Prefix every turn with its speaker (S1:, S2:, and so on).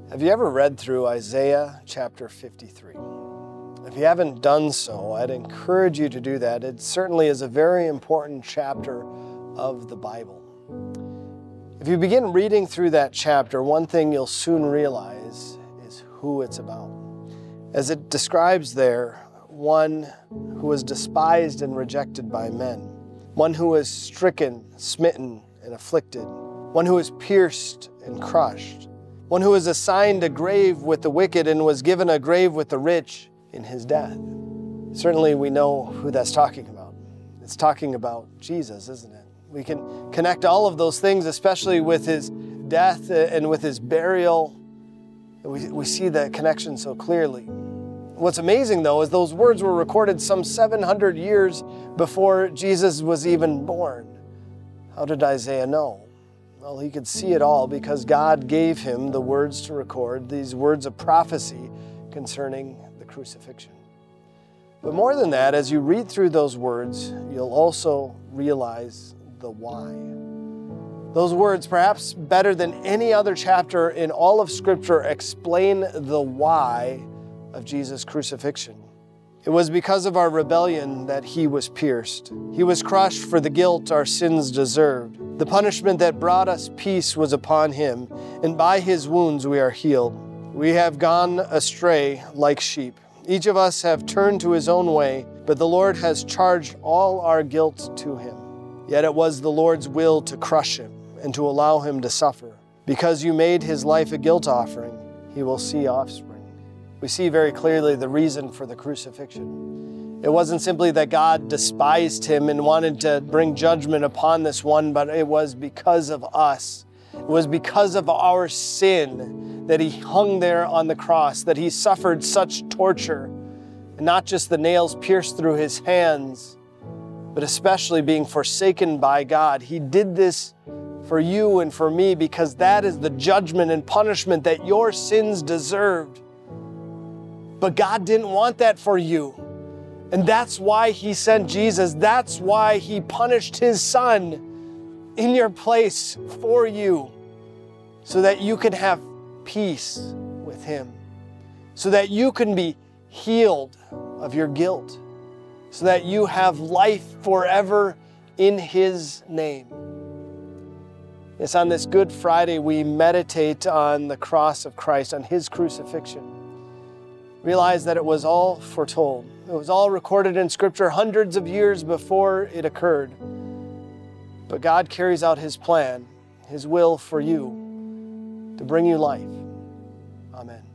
S1: Have you ever read through Isaiah chapter 53? If you haven't done so, I'd encourage you to do that. It certainly is a very important chapter of the Bible. If you begin reading through that chapter, one thing you'll soon realize is who it's about. As it describes there, one who was despised and rejected by men, one who was stricken, smitten, and afflicted, one who was pierced and crushed, one who was assigned a grave with the wicked and was given a grave with the rich in his death. Certainly we know who that's talking about. It's talking about Jesus, isn't it? We can connect all of those things, especially with his death and with his burial. We see that connection so clearly. What's amazing, though, is those words were recorded some 700 years before Jesus was even born. How did Isaiah know? Well, he could see it all because God gave him the words to record, these words of prophecy concerning the crucifixion. But more than that, as you read through those words, you'll also realize the why. Those words, perhaps better than any other chapter in all of Scripture, explain the why of Jesus' crucifixion. It was because of our rebellion that he was pierced. He was crushed for the guilt our sins deserved. The punishment that brought us peace was upon him, and by his wounds we are healed. We have gone astray like sheep. Each of us have turned to his own way, but the Lord has charged all our guilt to him. Yet it was the Lord's will to crush him and to allow him to suffer. Because you made his life a guilt offering, he will see offspring. We see very clearly the reason for the crucifixion. It wasn't simply that God despised him and wanted to bring judgment upon this one, but it was because of us. It was because of our sin that he hung there on the cross, that he suffered such torture, and not just the nails pierced through his hands, but especially being forsaken by God. He did this for you and for me because that is the judgment and punishment that your sins deserved. But God didn't want that for you. And that's why he sent Jesus. That's why he punished his son in your place for you, so that you can have peace with him, so that you can be healed of your guilt, so that you have life forever in his name. Yes, on this Good Friday, we meditate on the cross of Christ, on his crucifixion. Realize that it was all foretold. It was all recorded in Scripture hundreds of years before it occurred. But God carries out his plan, his will for you, to bring you life. Amen.